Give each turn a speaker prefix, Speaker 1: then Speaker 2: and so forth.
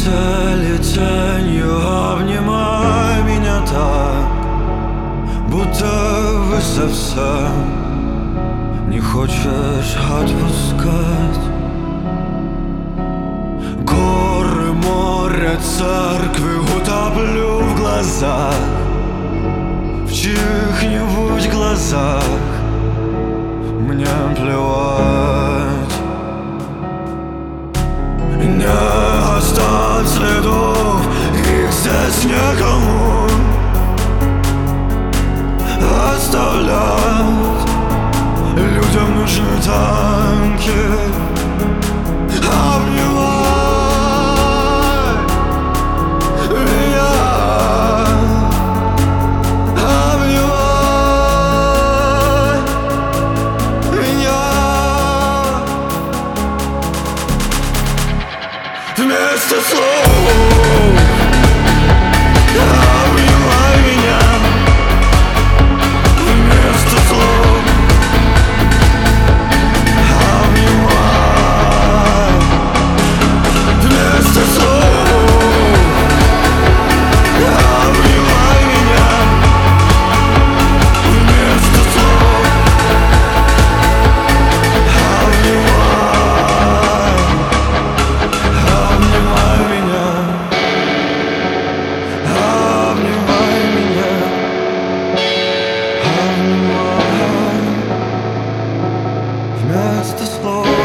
Speaker 1: цели тенью обнимай меня так, будто совсем не хочешь отпускать. Горы, море, церкви утоплю в глазах, в чьих-нибудь глазах мне плевать. Не оставь следов, их здесь некому оставлять. Людям нужны танки. Обнимай меня, обнимай меня. Вместо слов обнимай меня. Вместо слов обнимай. Вместо слов обнимай меня. Вместо слов обнимай. Обнимай меня. Обнимай меня. Обнимай. Вместо слов